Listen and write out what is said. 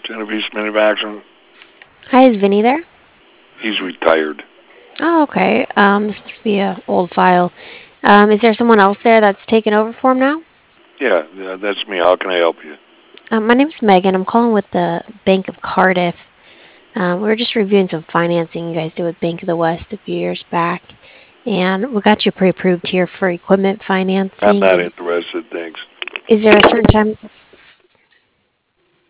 Genovese Manufacturing. Hi, is Vinny there? He's retired. Oh, okay. This must be a old file. Is there someone else there that's taken over for him now? Yeah, that's me. How can I help you? My name's Megan. I'm calling with the Bank of Cardiff. We were just reviewing some financing you guys did with Bank of the West a few years back, and we got you pre-approved here for equipment I'm financing. not interested, thanks. Is there a certain time?